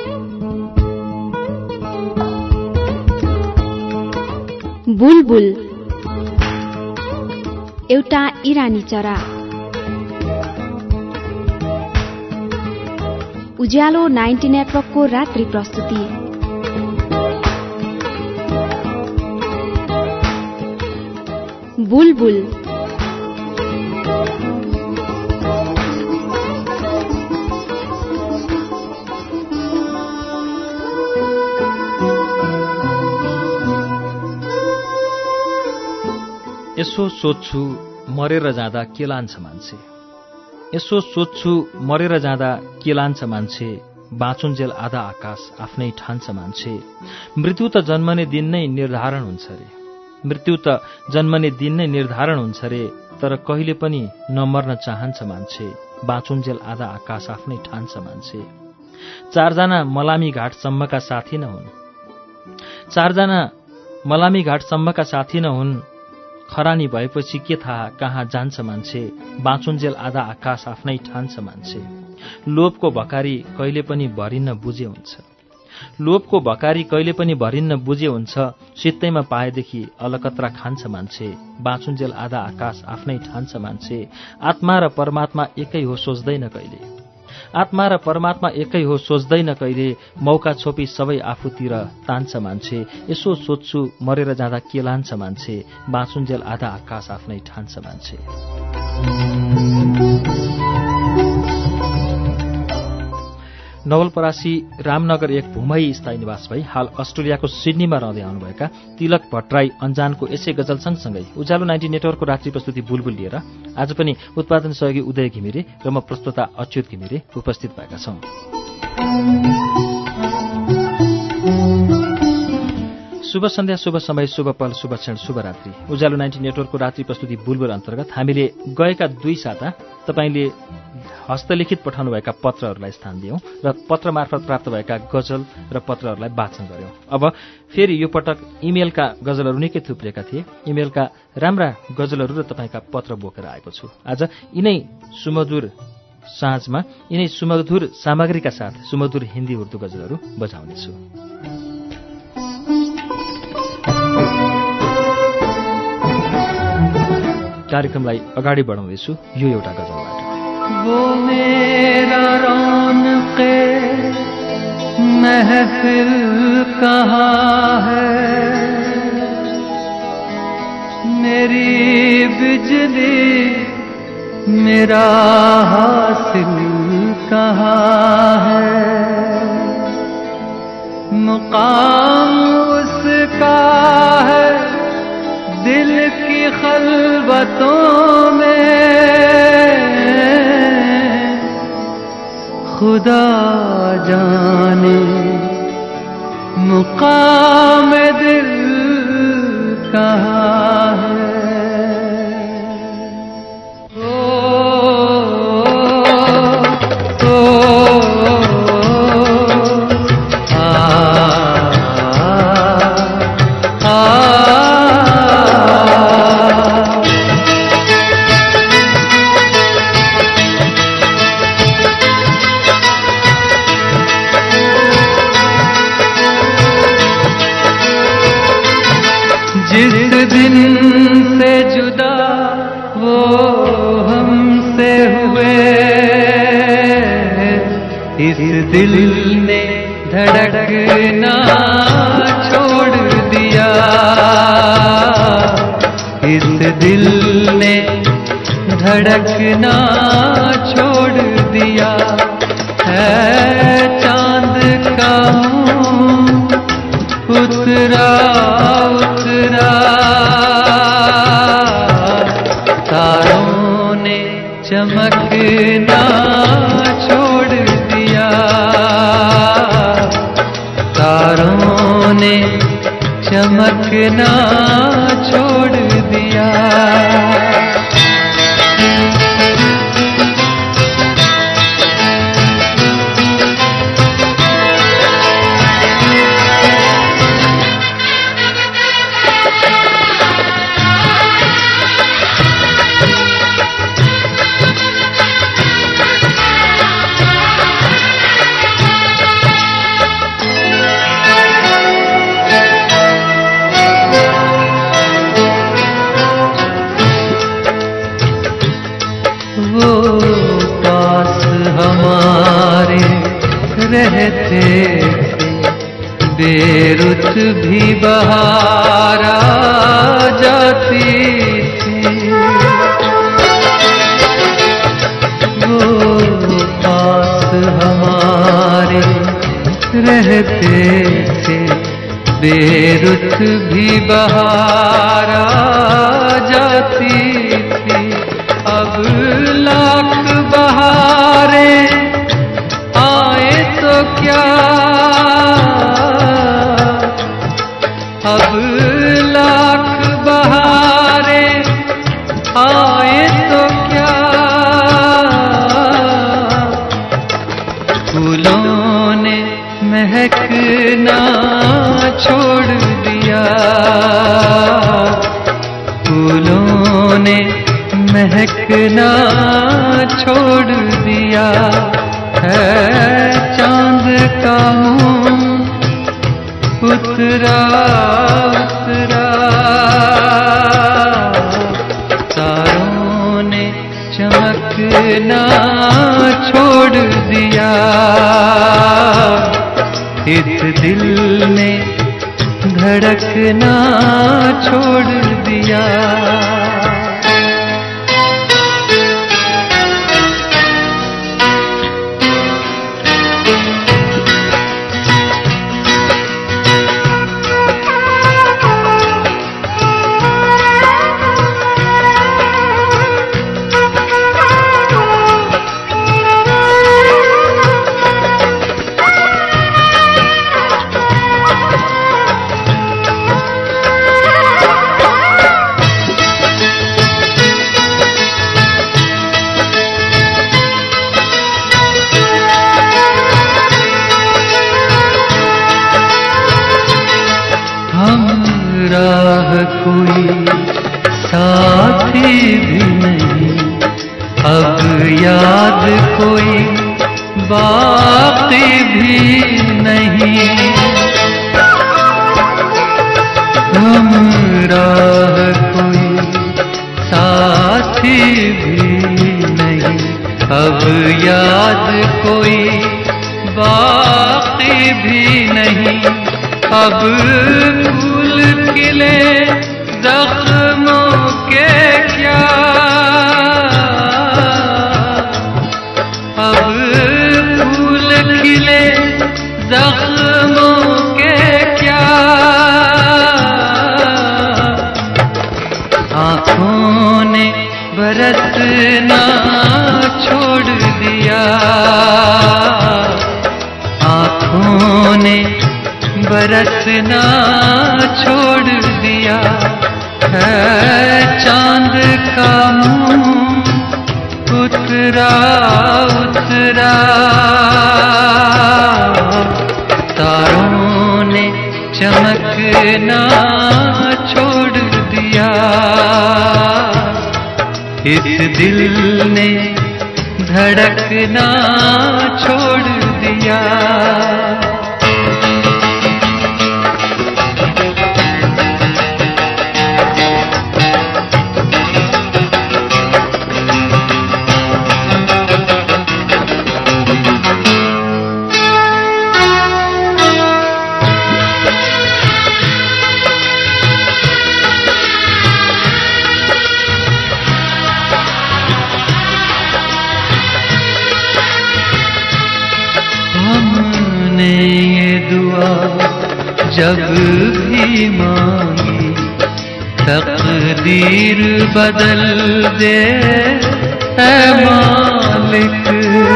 बुलबुल एउटा इरानी चरा। उज्यालो 90 नेटवर्कको रात्रि प्रस्तुति। बुलबुल यसो सोच्छु मरेर जाँदा के लान्छ मान्छे, यसो सोच्छु मरेर जाँदा के लान्छ मान्छे, बाँचुन्जेल आधा आकाश आफ्नै ठान्छ मान्छे। मृत्यु त जन्मने दिन नै निर्धारण हुन्छ रे, मृत्यु त जन्मने दिन नै निर्धारण हुन्छ रे, तर कहिले पनि नमर्न चाहन्छ मान्छे, बाँचुन्जेल आधा आकाश आफ्नै ठान्छ मान्छे। चारजना मलामी घाटसम्मका साथी न हुन्, चारजना मलामी घाटसम्मका साथी न हुन्, खरानी भएपछि के थाहा कहाँ जान्छ मान्छे, बाँचुन्जेल आधा आकाश आफ्नै ठान्छ मान्छे। लोभको भकारी कहिले पनि भरिन्न बुझे हुन्छ, लोभको भकारी कहिले पनि भरिन्न बुझे हुन्छ, सित्तैमा पाएदेखि अलकत्रा खान्छ मान्छे, बाँचुन्जेल आधा आकाश आफ्नै ठान्छ मान्छे। आत्मा र परमात्मा एकै हो सोच्दैन कहिले, आत्मा र परमात्मा एकै हो सोच्दैन कहिले, मौका छोपी सबै आफूतिर तान्छ मान्छे। यसो सोच्छु मरेर जाँदा के लान्छ मान्छे, बाँचुन्जेल आधा आकाश आफ्नै ठान्छ मान्छे। नवलपरासी रामनगर एक भूमई स्थायी निवास भई हाल अस्ट्रेलियाको सिडनीमा रहँदै आउनुभएका तिलक भट्टराई अन्जानको यसै गजल सँगसँगै उज्यालो 90 नेटवर्कको रात्रि प्रस्तुति बुलबुल लिएर आज पनि उत्पादन सहयोगी उदय घिमिरे र म प्रस्तोता अच्युत घिमिरे उपस्थित भएका छौं। शुभ सन्ध्या, शुभ समय, शुभ पल, शुभ क्षण, शुभ रात्रि। उज्यालो 90 नेटवर्कको रात्रि प्रस्तुति बुलबुल अन्तर्गत हामीले गएका 2 साता तपाईले हस्तलिखित पठाउनुभएका पत्रहरूलाई स्थान दियौं र पत्र मार्फत प्राप्त भएका गजल र पत्रहरूलाई वाचन गर्यौं। अब फेरि यो पटक इमेलका गजलहरू निकै थुप्रेका थिए, इमेलका राम्रा गजलहरू र तपाईँका पत्र बोकेर आएको छु। आज यिनै सुमधुर साँझमा यिनै सुमधुर सामग्रीका साथ सुमधुर हिन्दी उर्दू गजलहरू बजाउनेछु। कार्यक्रमलाई अगाडि बढाउँदैछु यो एउटा गजलबाट। वो मेरा रौनक़े महफिल कहाँ है, मेरी बिजली मेरा हासिल कहाँ है, मुकाम उसका है दिल की खलबतों में, खुदा जाने मुकाम दिल कहाँ है। दिल ने धड़कना छोड़ दिया, इस दिल ने धड़कना छोड़ दिया, है चांद का मुंह उतरा उतरा, तारों ने चमकना छोड़ दिया, तारों ने चमकना छोड़ दिया। रहते थे, बेरुत भी बहार आ जाती थी। वो पास हमारे रहते थे, बेरुत भी बहार आ जाती थी। अब लाख बहारें आए तो क्या, अब लाख बहारें आए तो क्या, फूलों ने महकना छोड़ दिया, फूलों ने महकना छोड़ दिया। है चांद का मुंह उतरा उतरा, तारों ने चमकना छोड़ दिया। इस दिल ने धड़कना छोड़ दिया। राह कोई साथी भी नहीं, अब याद कोई बाकी भी नहीं। हम राह कोई साथी भी नहीं, अब याद कोई बाकी भी नहीं। अब फूल खिले जख्मों के क्या, अब फूल खिले जख्मों के क्या, आँखों ने बरसना छोड़ दिया, आँखों ने बरसना छोड़ दिया। है चांद का मुंह उतरा उतरा, तारों ने चमकना छोड़ दिया। इस दिल ने धड़कना छोड़ दिया। हमने ये दुआ जब भी मांगी, तकदीर बदल दे ऐ मालिक।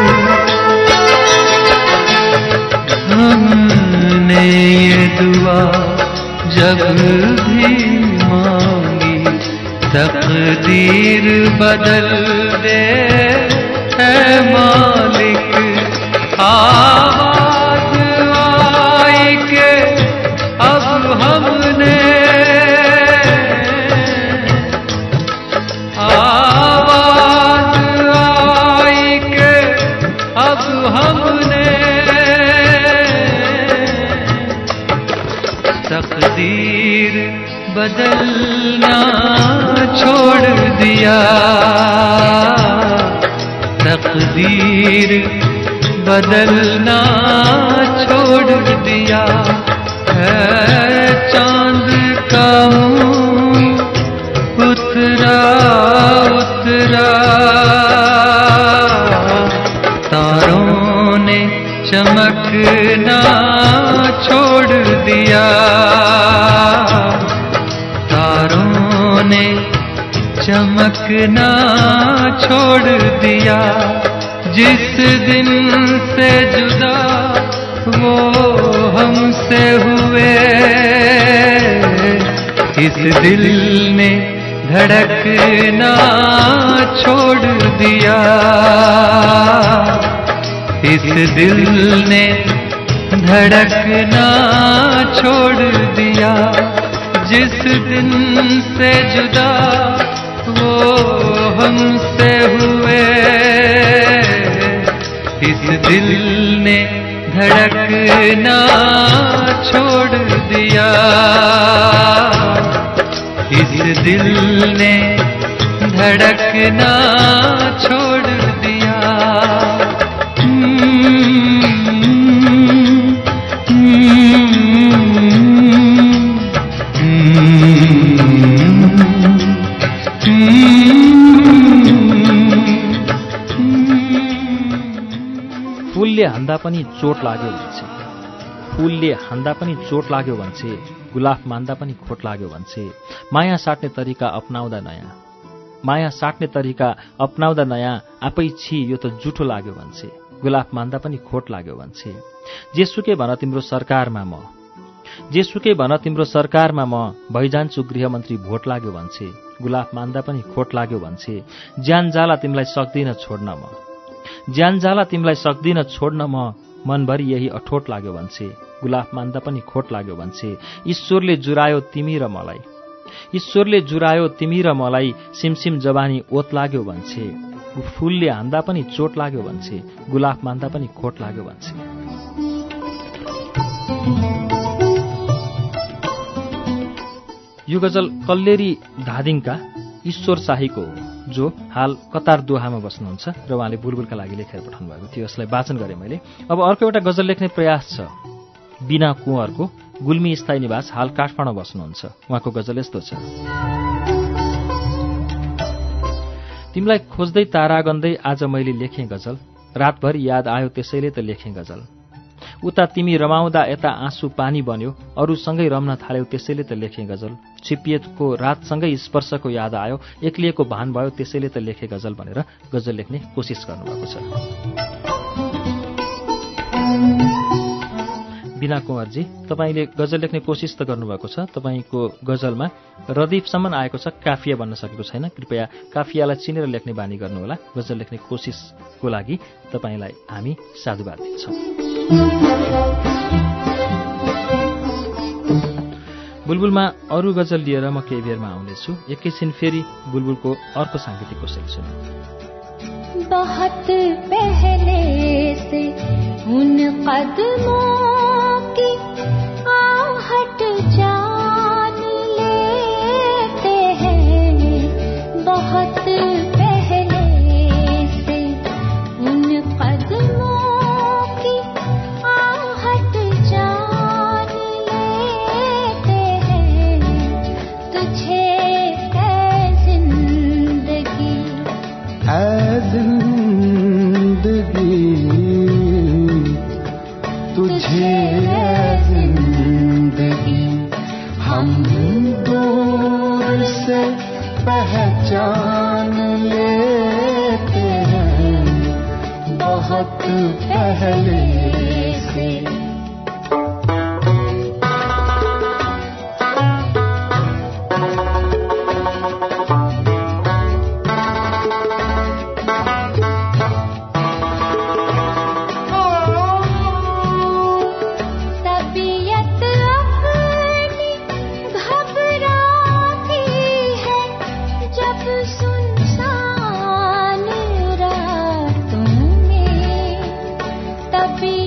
हमने ये दुआ जब भी मांगी, तकदीर बदल दे ऐ मालिक। आवाज आई के अब हमने, आवाज आई के अब हमने, तकदीर बदलना छोड़ दिया, तकदीर बदलना छोड़ दिया है। चांद का मुंह उतरा उतरा, तारों ने चमकना छोड़ दिया, तारों ने चमकना छोड़ दिया। जिस दिन से जुदा वो हमसे हुए, इस दिल ने धड़कना छोड़ दिया, इस दिल ने धड़कना छोड़ दिया। जिस दिन से जुदा वो हमसे हुए, इस दिल ने धड़कना छोड़ दिया, इस दिल ने धड़कना छोड़ दिया। फूलले हान्दा पनि चोट लाग्यो भन्छे, फूलले हान्दा पनि चोट लाग्यो भन्छे, गुलाफ मान्दा पनि खोट लाग्यो भन्छे। माया साट्ने तरिका अपनाउँदा नयाँ, माया साट्ने तरिका अपनाउँदा नयाँ, आफै छि यो त जुठो लाग्यो भन्छे, गुलाफ मान्दा पनि खोट लाग्यो भन्छे। जेसुकै भन तिम्रो सरकारमा म, जेसुकै भन तिम्रो सरकारमा म, भइजान्छु गृहमन्त्री भोट लाग्यो भन्छे, गुलाफ मान्दा पनि खोट लाग्यो भन्छे। ज्यान जाला तिमीलाई सक्दिन छोड्न म, ज्यान जाला तिमीलाई सक्दिन छोड्न म, मनभरि यही अठोट लाग्यो भन्छे, गुलाफ मान्दा पनि खोट लाग्यो भन्छे। ईश्वरले जुरायो तिमी र मलाई, ईश्वरले जुरायो तिमी र मलाई, सिमसिम जवानी ओत लाग्यो भन्छे। फूलले हान्दा पनि चोट लाग्यो भन्छे, गुलाफ मान्दा पनि खोट लाग्यो भन्छे। यो गजल कल्लेरी धादिङका ईश्वर शाहीको हो, जो हाल कतार दोहामा बस्नुहुन्छ र उहाँले बुलबुलका लागि लेखेर पठाउनु भएको थियो। यसलाई वाचन गरेँ मैले। अब अर्को एउटा गजल लेख्ने प्रयास छ बिना कुँवरको, गुल्मी स्थायी निवास, हाल काठमाडौँ बस्नुहुन्छ। उहाँको गजल यस्तो छ। तिमीलाई खोज्दै तारा गन्दै आज मैले लेखेँ गजल, रातभर याद आयो त्यसैले त लेखेँ गजल। उता तिमी रमाउँदा यता आँसु पानी बन्यो, अरूसँगै रम्न थाल्यौ त्यसैले त लेखेँ गजल। छिपिएको रातसँगै स्पर्शको याद आयो, एक्लिएको भान भयो त्यसैले त लेखेँ गजल भनेर गजल लेख्ने कोसिस गर्नुभएको छ। बिना कुँवरजी, तपाईँले गजल लेख्ने कोसिस त गर्नुभएको छ। तपाईँको गजलमा रदीफसम्म आएको छ, काफिया बन्न सकेको छैन। कृपया काफियालाई चिनेर लेख्ने बानी गर्नुहोला। गजल लेख्ने कोसिसको लागि तपाईँलाई हामी साधुवाद दिन्छौँ। बुलबुलमा अरू गजल लिएर म केही बेरमा आउनेछु। एकैछिन फेरि बुलबुलको अर्को साङ्गीतिक कोसेली सुनौँ। बहुत पहले से उन कदमों की आहट जान लेते हैं, बहुत पहले से उन कदमों की आहट जान लेते हैं। तुझे ऐ जिंदगी, ऐ जिंदगी, तुझे जिंदगी, हम दूर से पहचान लेते हैं, बहुत पहले से। सुनसान रातों में तभी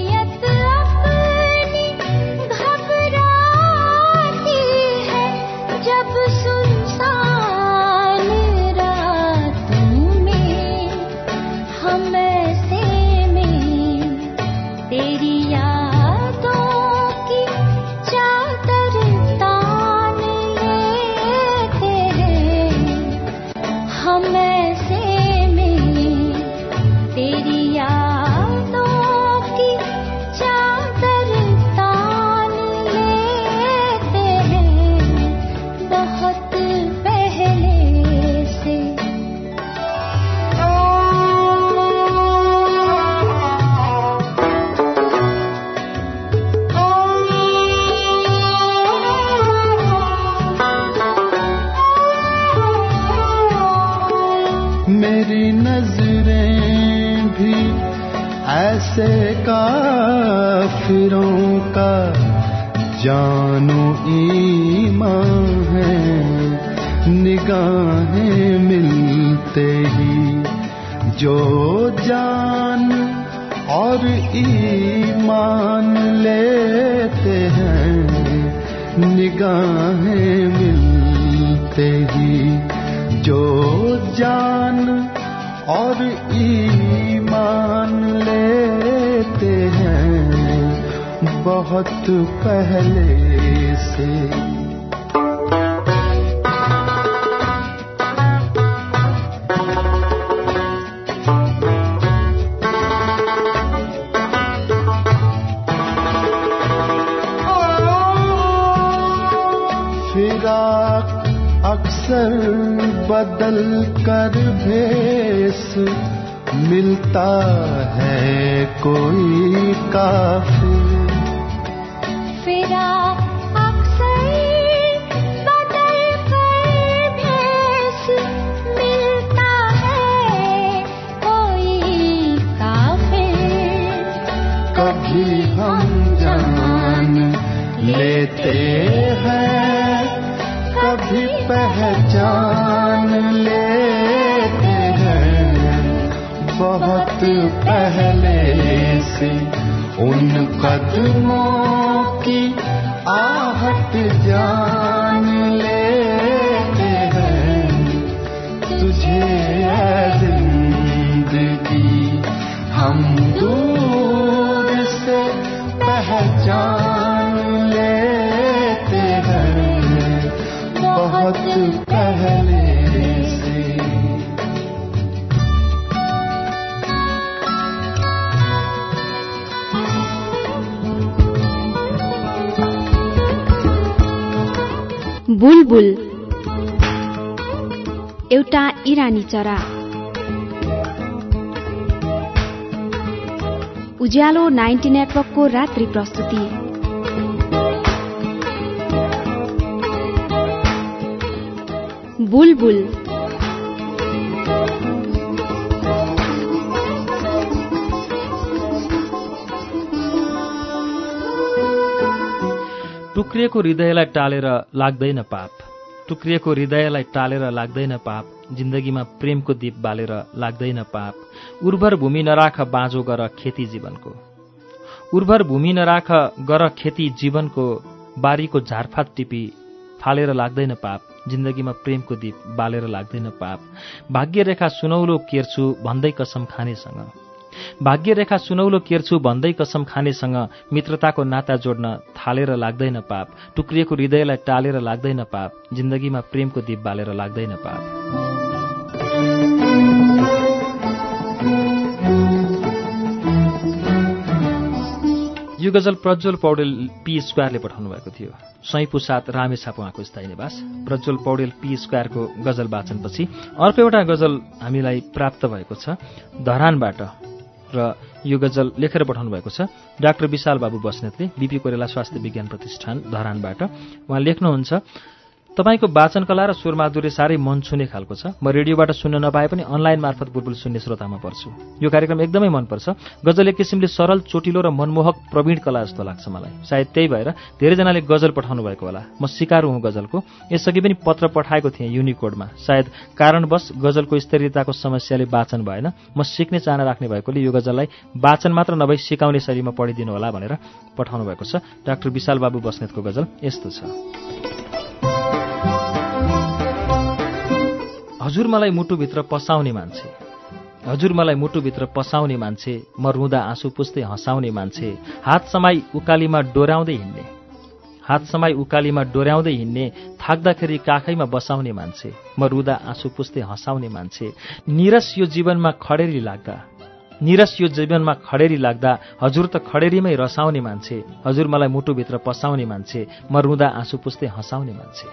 मेरी नजरें भी ऐसे काफिरों का जानो ईमान है, निगाहें मिलते ही जो जान और ईमान लेते हैं, निगाहें मिलते ही जो जान और ईमान लेते हैं, बहुत पहले से। फिराक अक्सर बदल कर भेस मिलता है कोई काफिर। फिराक अक्सर बदल कर भेस मिलता है कोई काफिर। कभी हम जान लेते हैं, कभी पहचान लेते हैं, बहुत पहले से उन कदमों की आहट जान लेते हैं। तुझे है जिंदगी हम दूर से पहचान लेते हैं, बहुत पहले से। बुलबुल एउटा इरानी चरा। उज्यालो 90 नेटवर्कको रात्रि प्रस्तुति। बुलबुल टुक्रिएको हृदयलाई टालेर लाग्दैन पाप, टुक्रिएको हृदयलाई टालेर लाग्दैन पाप, जिन्दगीमा प्रेमको दीप बालेर लाग्दैन पाप। उर्वर भूमि नराख बाँझो गर खेती जीवनको, उर्वर भूमि नराख गर खेती जीवनको, बारीको झारफात टिपी फालेर लाग्दैन पाप, जिन्दगीमा प्रेमको दीप बालेर लाग्दैन पाप। भाग्यरेखा सुनौलो केर्छु भन्दै कसम खानेसँग, भाग्यरेखा सुनौलो केर्छु भन्दै कसम खानेसँग, मित्रताको नाता जोड्न थालेर लाग्दैन पाप, टुक्रिएको हृदयलाई टालेर लाग्दैन पाप, जिन्दगीमा प्रेमको दीप बालेर लाग्दैन पाप। यो गजल प्रज्वल पौडेल पी स्क्वायरले पठाउनु भएको थियो। सैपु 7 रामेछाप उहाँको स्थायी निवास। प्रज्वल पौडेल पी स्क्वायरको गजल वाचनपछि अर्को एउटा गजल हामीलाई प्राप्त भएको छ धरानबाट, र यो गजल लेखेर पठाउनु भएको छ डाक्टर विशाल बाबु बस्नेतले, बीपी कोइराला स्वास्थ्य विज्ञान प्रतिष्ठान धरानबाट। उहाँ लेख्नुहुन्छ, तपाईको वाचनकला र स्वरमाधुर्य साह्रै मन छुने खालको छ। म रेडियोबाट सुन्न नपाए पनि अनलाइन मार्फत बुलबुल सुन्ने श्रोतामा पर्छु। यो कार्यक्रम एकदमै मनपर्छ। गजल एक किसिमले सरल, चोटिलो र मनमोहक प्रवीण कला जस्तो लाग्छ मलाई। सायद त्यही भएर धेरैजनाले गजल पठाउनु भएको होला। म सिकारु हुँ गजलको। यसअघि पनि पत्र पठाएको थिएँ युनिकोडमा। सायद कारणवश गजलको स्तरीयताको समस्याले वाचन भएन। म सिक्ने चाहना राख्ने भएकोले यो गजललाई वाचन मात्र नभई सिकाउने शैलीमा पढिदिनु होला भनेर पठाउनु भएको छ। डाक्टर विशाल बाबु बस्नेतको गजल यस्तो छ। हजुर मलाई मुटुभित्र पसाउने मान्छे, हजुर मलाई मुटुभित्र पसाउने मान्छे, म रुँदा आँसु पुस्दै हँसाउने मान्छे, हात समाई उकालीमा डोर्याउँदै हिँड्ने, हात समाई उकालीमा डोर्याउँदै हिँड्ने, थाक्दाखेरि काखैमा बसाउने मान्छे, म रुँदा आँसु पुस्दै हँसाउने मान्छे, निरस यो जीवनमा खडेरी लाग्दा, निरस यो जीवनमा खडेरी लाग्दा हजुर त खडेरीमै रसाउने मान्छे, हजुर मलाई मुटुभित्र पसाउने मान्छे, म रुँदा आँसु पुस्दै हँसाउने मान्छे।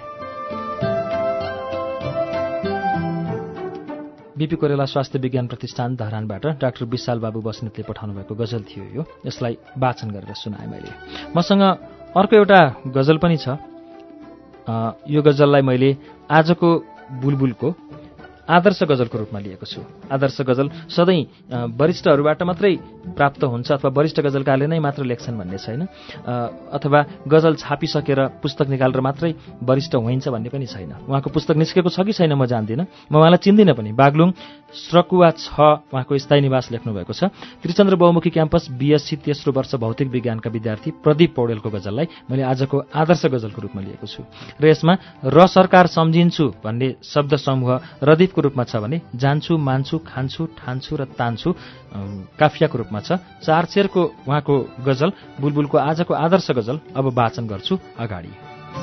बीपी कोरेला स्वास्थ्य विज्ञान प्रतिष्ठान धरानबाट डाक्टर विशाल बाबु बस्नेतले पठाउनु भएको गजल थियो यो। यसलाई वाचन गरेर सुनाएँ मैले। मसँग अर्को एउटा गजल पनि छ। यो गजललाई मैले आजको बुलबुलको आदर्श गजलको रूपमा लिएको छु। आदर्श गजल सधैँ वरिष्ठहरूबाट मात्रै प्राप्त हुन्छ अथवा वरिष्ठ गजलकारले नै मात्र लेख्छन् भन्ने छैन, अथवा गजल छापिसकेर पुस्तक निकालेर मात्रै वरिष्ठ होइन्छ भन्ने पनि छैन। उहाँको पुस्तक निस्केको छ कि छैन म जान्दिनँ, म उहाँलाई चिन्दिनँ पनि। बागलुङ स्रकुवा 6 उहाँको स्थायी निवास लेख्नुभएको छ। त्रिचन्द्र बहुमुखी क्याम्पस BSc तेस्रो वर्ष भौतिक विज्ञानका विद्यार्थी प्रदीप पौडेलको गजललाई मैले आजको आदर्श गजलको रूपमा लिएको छु। र यसमा र सरकार सम्झिन्छु भन्ने शब्द समूह रदीपको रूपमा छ भने जान्छु, मान्छु, खान्छु, ठान्छु र तान्छु काफियाको रूपमा छ। 4 शेरको उहाँको गजल बुलबुलको आजको आदर्श गजल अब वाचन गर्छु अगाडि।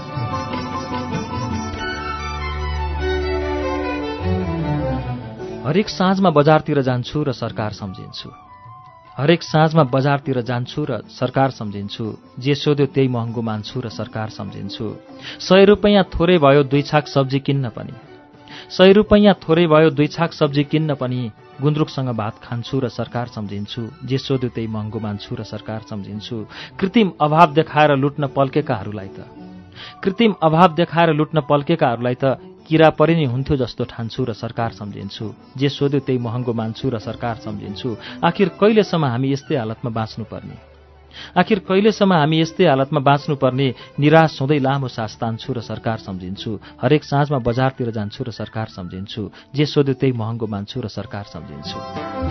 हरेक साँझमा बजारतिर जान्छु र सरकार सम्झिन्छु, हरेक साँझमा बजारतिर जान्छु र सरकार सम्झिन्छु, जे सोध्यो त्यही महँगो मान्छु र सरकार सम्झिन्छु। 100 रुपैयाँ थोरै भयो 2 छाक सब्जी किन्न पनि, 100 रुपैयाँ थोरै भयो 2 छाक सब्जी किन्न पनि, गुन्द्रुकसँग भात खान्छु र सरकार सम्झिन्छु, जे सोध्यो त्यही महँगो मान्छु र सरकार सम्झिन्छु। कृत्रिम अभाव देखाएर लुट्न पल्केकाहरूलाई त, कृत्रिम अभाव देखाएर लुट्न पल्केकाहरूलाई त किरा परि नै हुन्थ्यो जस्तो ठान्छु र सरकार सम्झिन्छु, जे सोध्यो त्यही महँगो मान्छु र सरकार सम्झिन्छु। आखिर कहिलेसम्म हामी यस्तै हालतमा बाँच्नुपर्ने, आखिर कहिलेसम्म हामी यस्तै हालतमा बाँच्नुपर्ने, निराश हुँदै लामो सास तान्छु र सरकार सम्झिन्छु। हरेक साँझमा बजारतिर जान्छु र सरकार सम्झिन्छु, जे सोध्यो त्यही महँगो मान्छु र सरकार सम्झिन्छु।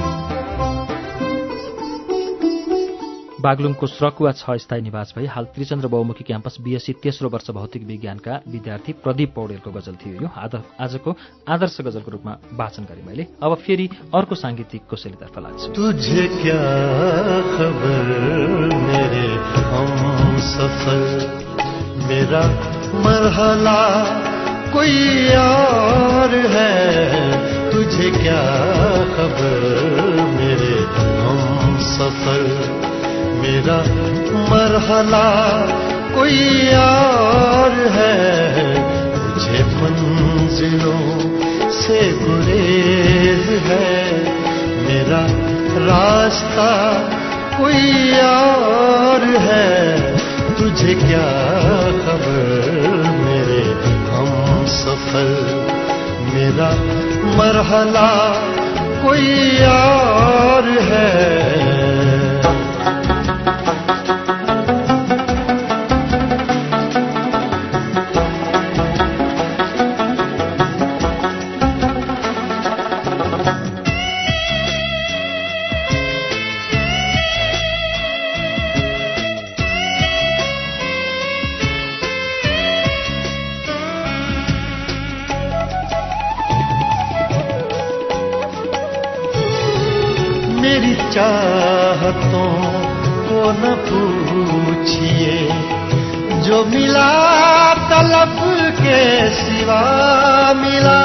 बागलुङको स्रकुवा 6 स्थायी निवास भई हाल त्रिचन्द्र बहुमुखी क्याम्पस BSc तेस्रो वर्ष भौतिक विज्ञानका विद्यार्थी प्रदीप पौडेलको गजल थियो यो। आजको आदर्श गजलको रूपमा वाचन गरेँ मैले। अब फेरि अर्को सांगीतिक कोसेलीतर्फ लाग्छु। तुझे क्या खबर मेरे हमसफर, मेरा मरहला कोई और है, तुझे क्या खबर मेरे हमसफर, मेरा मरहला कोई और है, मुझे मंजिलों से गुरेज है, मेरा रास्ता कोई और है, तुझे क्या खबर मेरे हमसफर, मेरा मरहला कोई और है। मेरी चाहतों को न पूछिए, जो मिला तलब के सिवा मिला,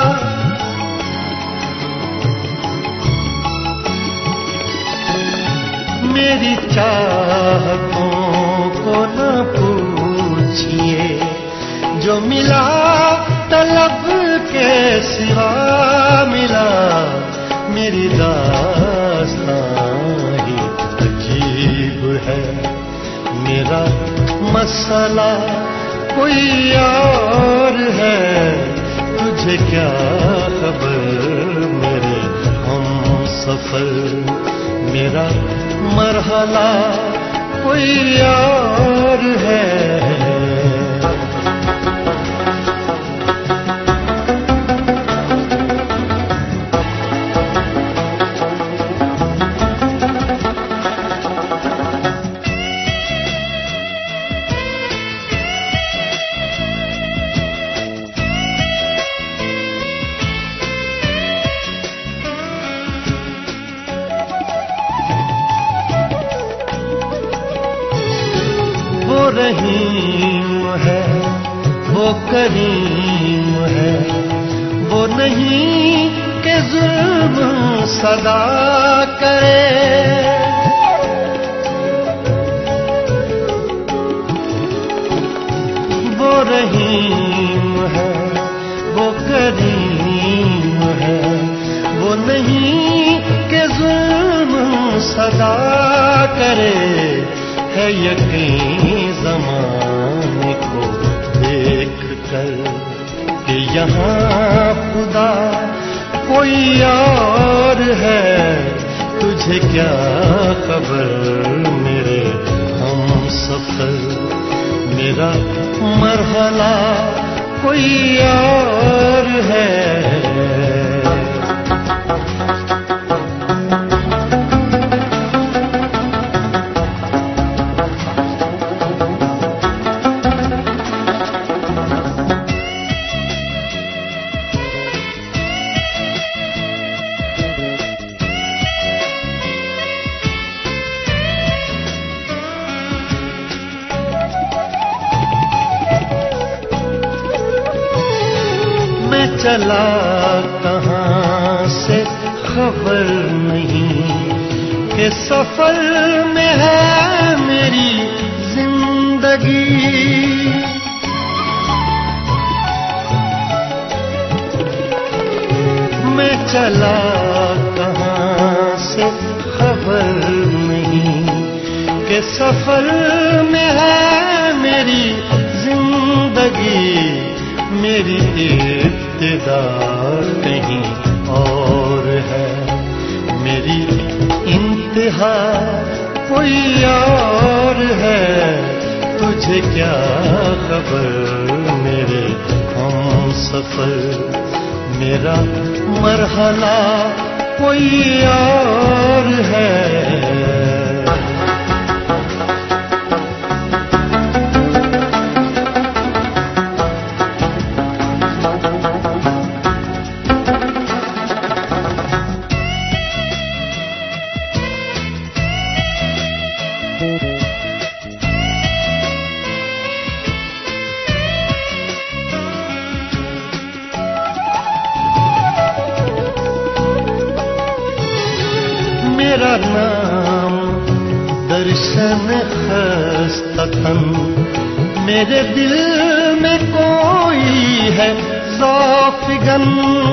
मेरी चाहतों को न पूछिए, जो मिला तलब के सिवा मिला, मेरी दास्तां ही अजीब है, मेरा मसला कोई और है, तुझे क्या खबर मेरे हमसफर, मेरा मरहला कोई और है। रहीम है, वो करीम है, वो नहीं कि जुल्म सदा करे। वो रहीम है, वो करीम है, वो नहीं कि जुल्म सदा करे। है यकीन ज़माने को देख कर कि यहाँ खुदा कोई और है। तुझे क्या खबर मेरे हम सफर, मेरा मरहला कोई और है। चला कहाँ से खबर नहीं कि सफर में है मेरी जिंदगी। मैं चला कहाँ से खबर नहीं कि सफर में है मेरी जिंदगी। मेरी इब्तिदा कहीं और है, मेरी इंतहा कोई और है। तुझे क्या खबर मेरे हम सफर, मेरा मरहला कोई और है। मेरा नाम दर्शन खस्ततन, मेरे दिल में कोई है ज़ाफ़िगन।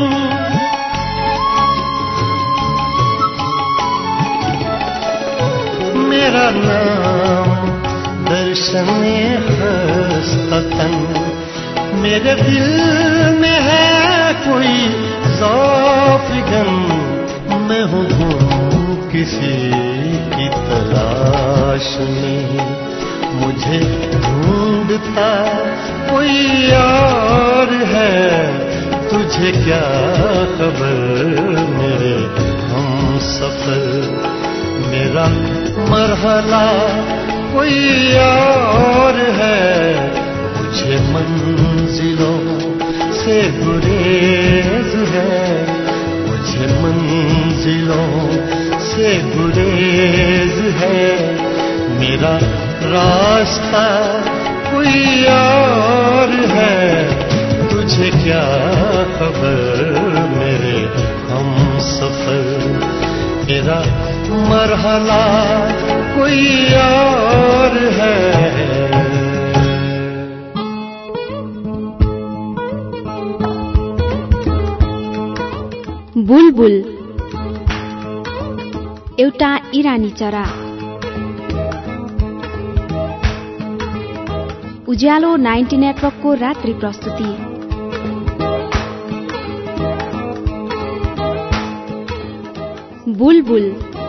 मेरा नाम दर्शन खस्ततन, मेरे दिल में है कोई ज़ाफ़िगन। मैं हूँ किसी की तलाश में, मुझे ढूंढता कोई और है। तुझे क्या खबर मेरे हम सफर, मेरा मरहला कोई और है। मुझे मंजिलों से गुरेज है, मुझे मंजिलों से गुरेज है। मेरा रास्ता कोई और है। तुझे क्या खबर मेरे हम सफर, मेरा मरहला कोई और है। बुलबुल एउटा इरानी चरा। उज्यालो 90 नेटवर्कको रात्रि प्रस्तुति। बुलबुल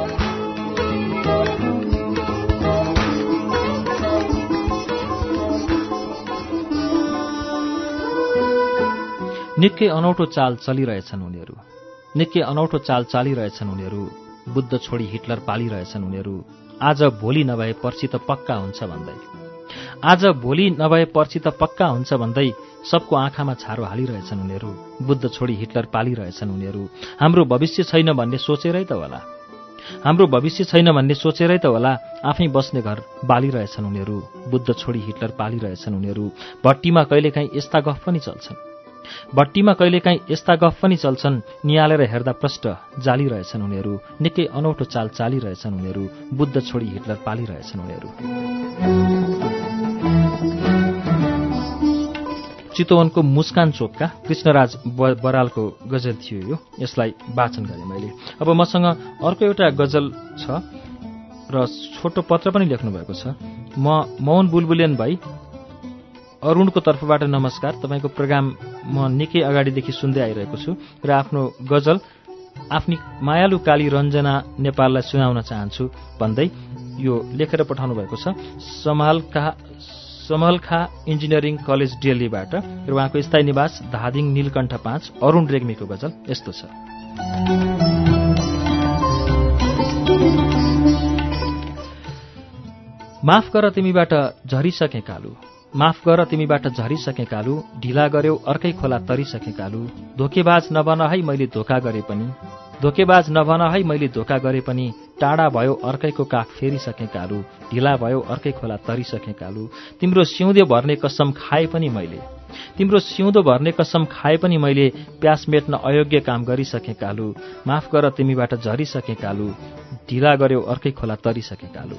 निकै अनौठो चाल चलिरहेछन् उनीहरू, निकै अनौठो चाल चालिरहेछन् उनीहरू। बुद्ध छोडी हिटलर पालिरहेछन् उनीहरू। आज भोलि नभए पर्सि त पक्का हुन्छ भन्दै, आज भोलि नभए पर्सि त पक्का हुन्छ भन्दै सबको आँखामा छारो हालिरहेछन् उनीहरू। बुद्ध छोडी हिटलर पालिरहेछन् उनीहरू। हाम्रो भविष्य छैन भन्ने सोचेरै त होला। हाम्रो भविष्य छैन भन्ने सोचेरै त होला आफै बस्ने घर बालिरहेछन् उनीहरू। बुद्ध छोडी हिटलर पालिरहेछन् उनीहरू। भट्टीमा कहिलेकाहीँ यस्ता गफ पनि चल्छन् निहालेर हेर्दा प्रष्ट जालिरहेछन् उनीहरू। निकै अनौठो चाल चालिरहेछन् उनीहरू। बुद्ध छोडी हिटलर पालिरहेछन् उनीहरू। चितवनको मुस्कान चोकका कृष्णराज बरालको गजल थियो यो। यसलाई वाचन गरेँ मैले। अब मसँग अर्को एउटा गजल छ र छोटो पत्र पनि लेख्नु भएको छ। म मोहन बुलबुलेन भाइ अरुणको तर्फबाट नमस्कार। तपाईँको प्रोग्राम म निकै अगाडिदेखि सुन्दै आइरहेको छु र आफ्नो गजल आफ्नी मायालु काली रञ्जना नेपाललाई सुनाउन चाहन्छु भन्दै यो लेखेर पठाउनु भएको छ। समहलखा इन्जिनियरिङ कलेज दिल्लीबाट र उहाँको स्थायी निवास धादिङ नीलकण्ठ 5 अरुण रेग्मीको गजल यस्तो छ। माफ गर तिमीबाट झरिसके कालु, माफ गर तिमीबाट झरिसके कालु, ढिला गर्यौ अर्कै खोला तरिसके कालु। धोकेबाज नबन है मैले धोका गरे पनि, धोकेबाज नभन है मैले धोका गरे पनि, टाढा भयो अर्कैको काख फेरिसके कालु, ढिला भयो अर्कै खोला तरिसके कालु। तिम्रो सिउँदो भर्ने कसम खाए पनि मैले, तिम्रो सिउँदो भर्ने कसम खाए पनि मैले, प्यास मेट्न अयोग्य काम गरिसके कालु। माफ गर तिमीबाट झरिसके कालु, ढिला गर्यौ अर्कै खोला तरिसके कालु।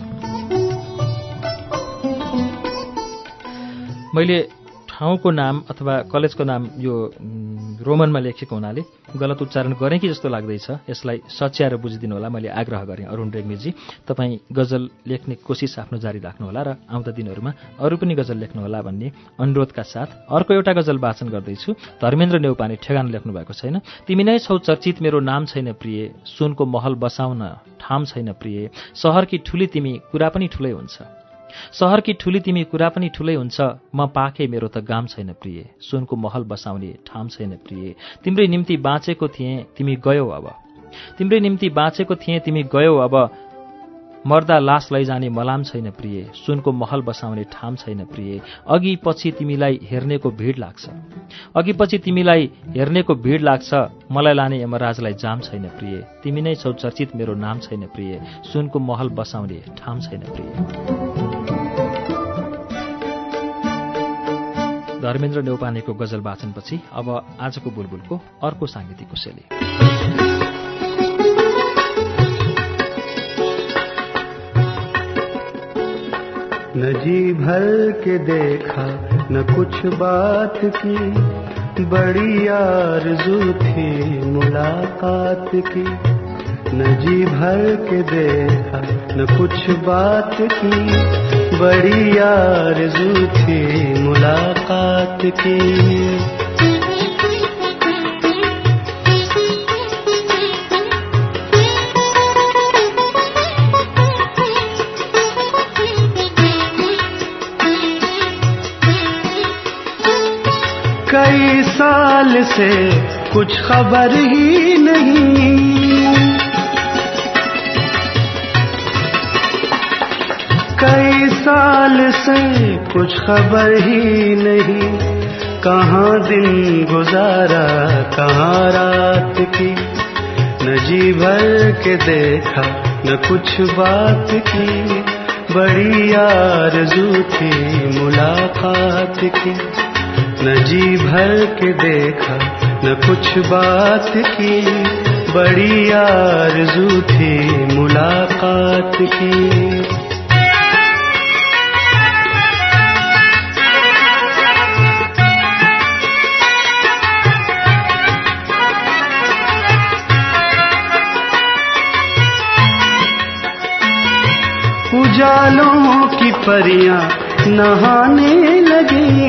मैले ठाउँको नाम अथवा कलेजको नाम यो रोमनमा लेखेको हुनाले गलत उच्चारण गरेँ कि जस्तो लाग्दैछ। यसलाई सच्याएर बुझिदिनु होला। मैले आग्रह गरेँ अरुण रेग्मीजी, तपाईँ गजल लेख्ने कोसिस आफ्नो जारी राख्नुहोला र आउँदा दिनहरूमा अरू पनि गजल लेख्नुहोला भन्ने अनुरोधका साथ अर्को एउटा गजल वाचन गर्दैछु। धर्मेन्द्र नेउपाने ठेगान लेख्नु भएको छैन। तिमी नै छौ चर्चित मेरो नाम छैन प्रिय, सुनको महल बसाउन ठाम छैन प्रिय। सहरकी ठुली तिमी कुरा पनि ठुलै हुन्छ, सहरकी ठुली तिमी कुरा पनि ठुलै हुन्छ। म पाखे मेरो त गाम छैन प्रिय, सुनको महल बसाउने ठाम छैन प्रिय। तिम्रै निम्ति बाँचेको थिएँ तिमी गयौ अब, तिम्रै निम्ति बाँचेको थिएँ तिमी गयौ अब। मर्दा लास लैजाने मलाम छैन प्रिय, सुनको महल बसाउने ठाम छैन प्रिय। अघि पछि तिमीलाई हेर्नेको भिड लाग्छ, अघि पछि तिमीलाई हेर्नेको भिड लाग्छ। मलाई लाने यमराजलाई जाम छैन प्रिय। तिमी नै छौ चर्चित मेरो नाम छैन प्रिय, सुनको महल बसाउने ठाम छैन प्रिय। धर्मेन्द्र नेउपानेको गजल वाचनपछि अब आजको बुलबुलको अर्को साङ्गीतिक कोसेली। न जी भर के देखा न कुछ बात की, बड़ी आरज़ू थी मुलाकात की। न जी भर के देखा न कुछ बात की, बड़ी आरज़ू थी मुलाकात की। कई साल से कुछ खबर ही नहीं, कई साल से कुछ खबर ही नहीं। कहाँ दिन गुजारा कहाँ रात की, न जी भर के देखा न कुछ बात की। बड़ी आरज़ू थी मुलाकात की, न जी भर के देखा न कुछ बात की। बड़ी आरज़ू थी मुलाकात की। उजालों की परियां नहाने लगी,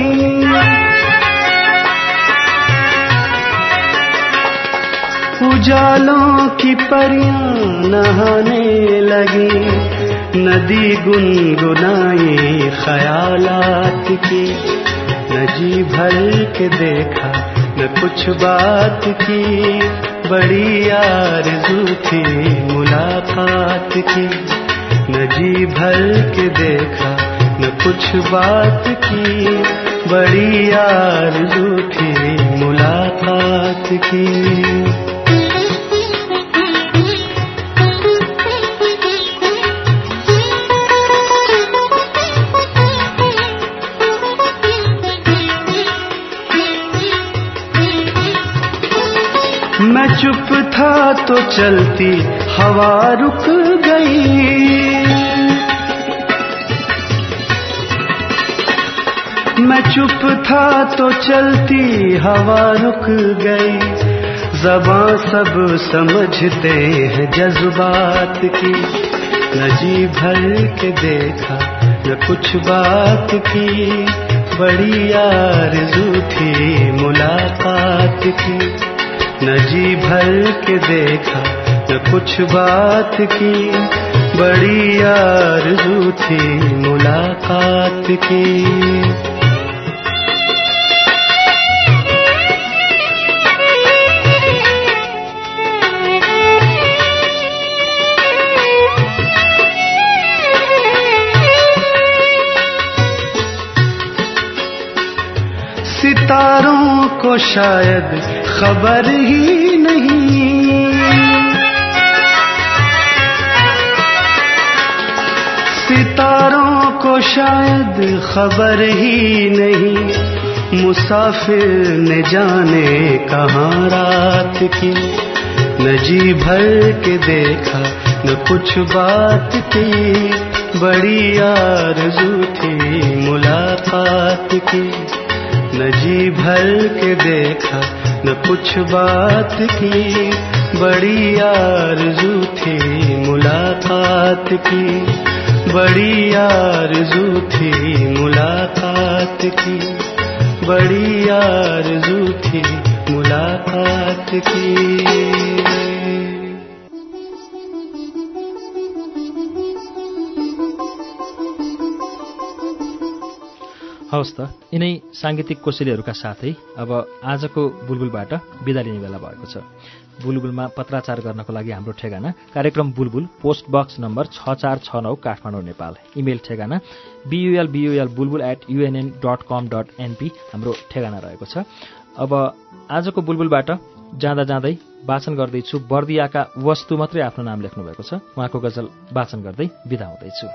उजालों की परियां नहाने लगी। नदी गुनगुनाई ख्यालात की, न जी भर के देखा न कुछ बात की। बड़ी आरज़ू थी मुलाकात की, न जी भर के देखा न कुछ बात की। बड़ी आरज़ू थी मुलाकात की। तो चलती हवा रुक गई। मैं चुप था तो चलती हवा रुक गई। ज़बां सब समझते हैं जज्बात की, न जी भर के देखा न कुछ बात की। बड़ी आरज़ू थी मुलाकात की, न जी भर के देखा न कुछ बात की। बड़ी आरज़ू थी मुलाकात की। सितारों को शायद खबर ही नहीं, सितारों को शायद खबर ही नहीं। मुसाफिर ने जाने कहाँ रात की, न जी भर के देखा न कुछ बात की। बड़ी आरज़ू थी मुलाकात की, न जी भर के देखा न कुछ बात की। बड़ी आरज़ू थी मुलाकात की, बड़ी आरज़ू थी मुलाकात की, बड़ी आरज़ू थी मुलाकात की। हवस् त, यिनै साङ्गीतिक कोसेलीहरूका साथै अब आजको बुलबुलबाट बिदा लिने बेला भएको छ। बुलबुलमा पत्राचार गर्नको लागि हाम्रो ठेगाना कार्यक्रम Bulbul, post box number 6469 Kathmandu Nepal. Email ठेगाना bulbul@unn.com.np हाम्रो ठेगाना रहेको छ। अब आजको बुलबुलबाट जाँदा जाँदै वाचन गर्दैछु, बर्दियाका वस्तु मात्रै आफ्नो नाम लेख्नु भएको छ, उहाँको गजल वाचन गर्दै बिदा हुँदैछु।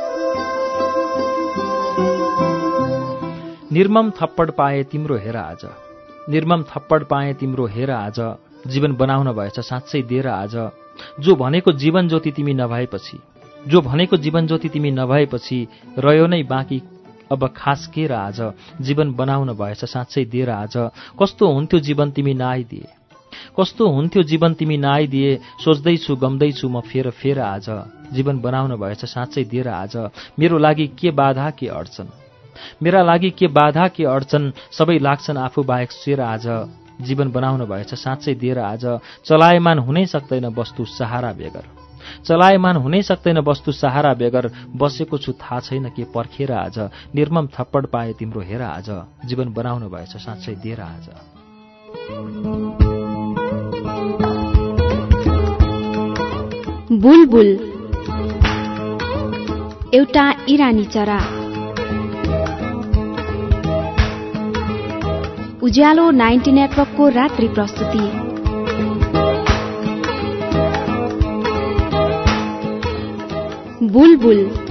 निर्मम थप्पड पाए तिम्रो हेर आज, निर्मम थप्पड पाए तिम्रो हेर आज। जीवन बनाउन भएछ साँच्चै दिएर आज। जो भनेको जीवन ज्योति तिमी नभएपछि, जो भनेको जीवन ज्योति तिमी नभएपछि रह्यो नै बाँकी अब खास के र आज। जीवन बनाउन भएछ साँच्चै दिएर आज। कस्तो हुन्थ्यो जीवन तिमी नआइदिए, कस्तो हुन्थ्यो जीवन तिमी नआइदिए। सोच्दैछु गम्दैछु म फेर फेर आज। जीवन बनाउन भएछ साँच्चै दिएर आज। मेरो लागि के बाधा के अड्चन, मेरा लागि के बाधा के अड्चन। सबै लाग्छन् आफू बाहेक शेर आज। जीवन बनाउन भएछ साँच्चै दिएर आज। चलायमान हुनै सक्दैन वस्तु सहारा बेगर, चलायमान हुनै सक्दैन वस्तु सहारा बेगर। बसेको छु थाहा छैन के पर्खेर आज। निर्मम थप्पड पाए तिम्रो हेर आज। जीवन बनाउन भएछ साँच्चै दिएर आज। बुलबुल एउटा इरानी चरा। उज्यालो 90 नेटवर्कको रात्रि प्रस्तुति। बुलबुल